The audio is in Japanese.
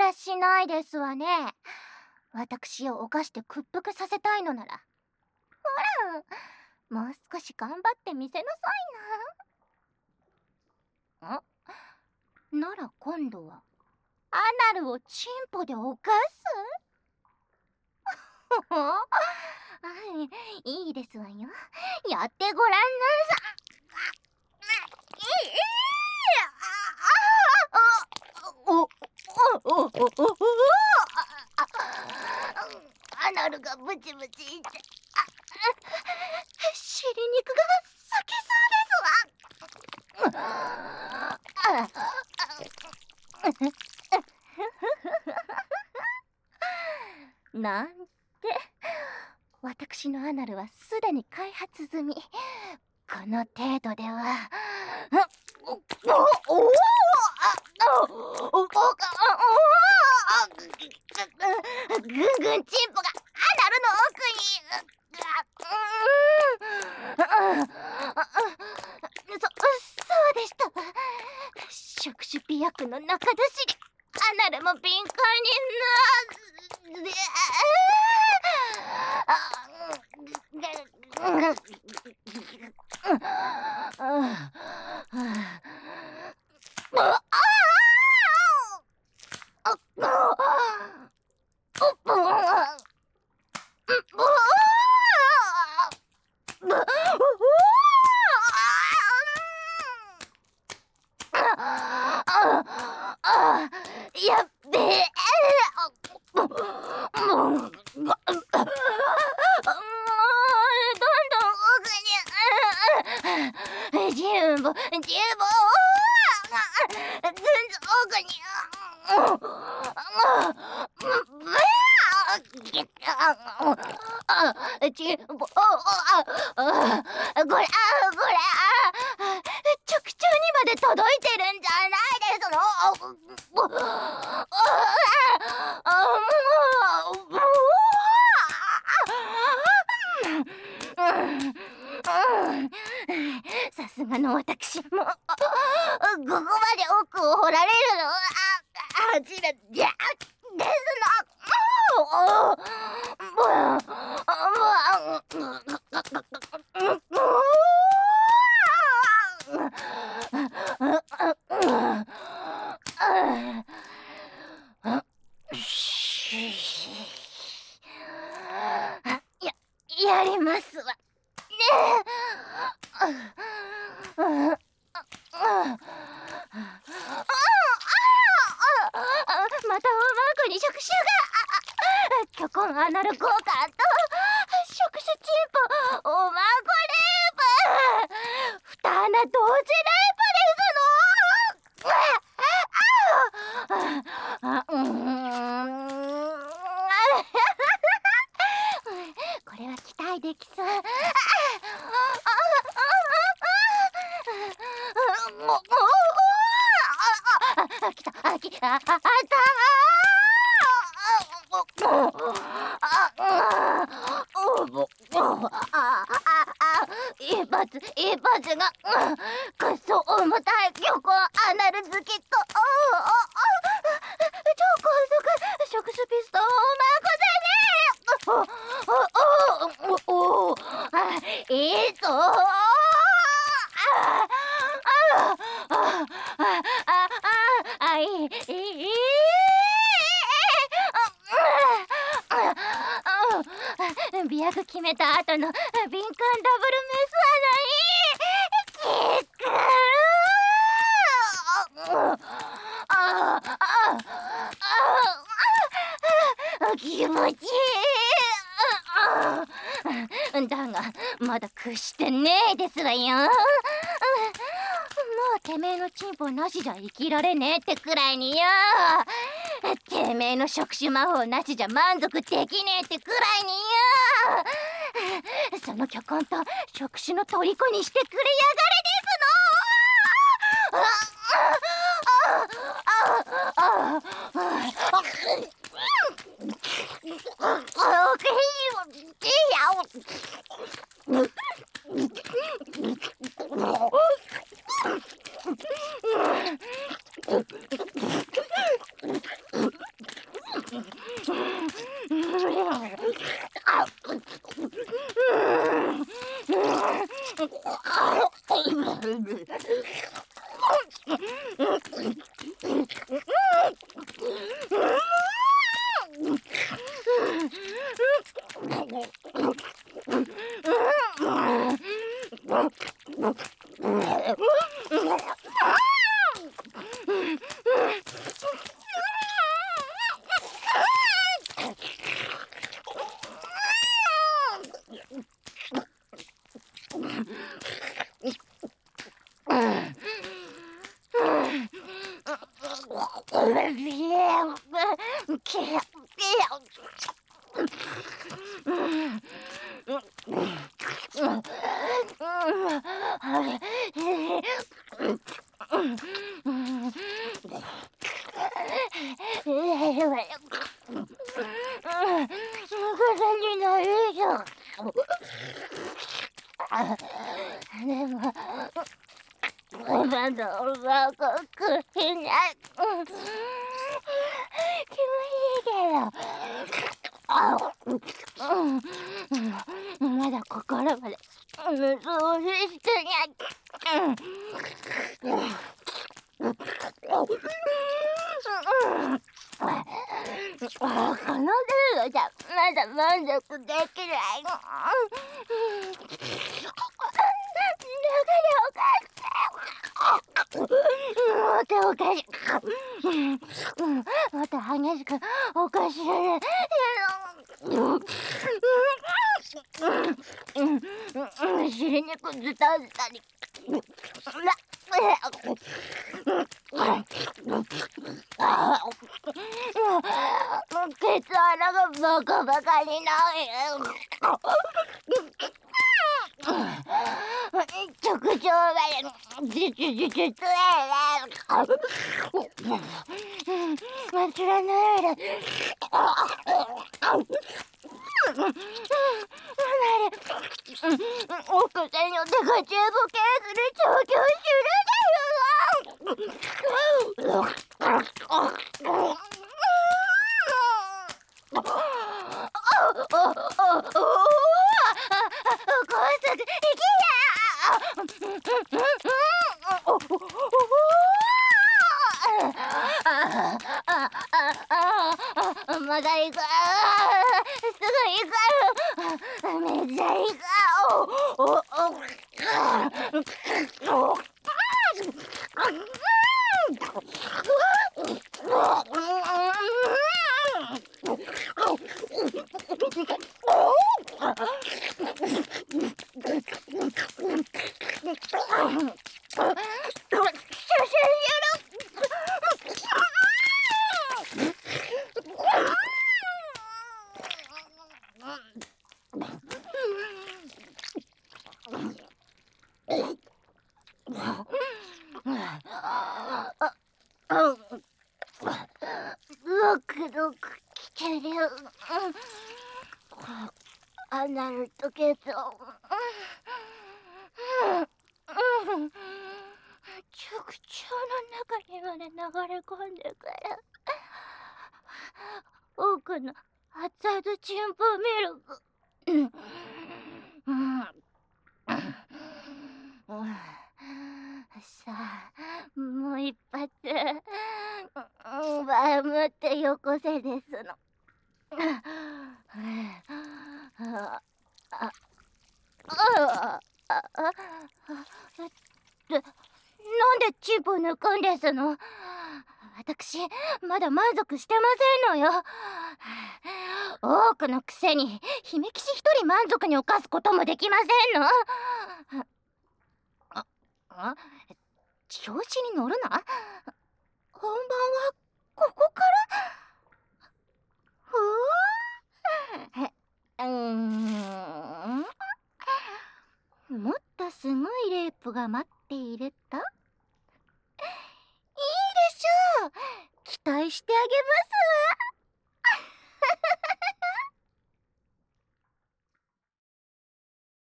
らしないですわね。私を犯して屈服させたいのなら、ほら、もう少し頑張ってみせなさいな。なら今度はアナルをチンポで犯すいいですわよ。やってごらんなさ。アナルがブチブチいって尻肉が裂けそうですわ。なんて、私のアナルはすでに開発済み。この程度ではぐんぐんチンポがアナルの奥に。そうでした。触手美薬の中出しでアナルも敏感にやっべえ。どんどん奥に。ジュンボずんずん奥に。チンポこれ直腸にまで届いてるんじゃないですの。さすがの私もここまで奥を掘られるのは初めてですやりますわねえ。またおまくに触手が巨根アナル交換と触手チンポおまこレイプ二穴同時レイプですの。これは期待できそう。あった一発がくっそ重たい巨根アナル好きと超高速触手ピストンおまこでねいいぞ美薬決めた後の敏感ダブルメス穴いいキック気持ちいい。だがまだ屈してねえですわよ。もうてめえのチンポなしじゃ生きられねえってくらいによ。てめえの触手魔法なしじゃ満足できねえってくらいによ。その巨根と触手の虜にしてくれやがれですの。 でもまだおがくれない。気持ちいいけど、まだ心までそうしてない。この程度じゃまだ満足できない。もっとおかしく、もっと激しくおかしい。尻肉ズタズタに。ケツ穴がバカバカになる。直腸がじつじつつえ忘れないで。奥さんの手が中ボケする調教するだよ。まだいいか。すぐいいか。めっちゃいいか。ドクドクきてる。アナルとケツを直腸の中にまで流れ込んでから奥の熱々チンポミルク。さあもう一発バームってよこせですの。なんでチンポ抜くんですの？私まだ満足してませんのよ。多くのくせに姫騎士一人満足に犯すこともできませんの。調子に乗るな。本番はここから。もっとすごいレイプが待っているといいでしょう。期待してあげますわ。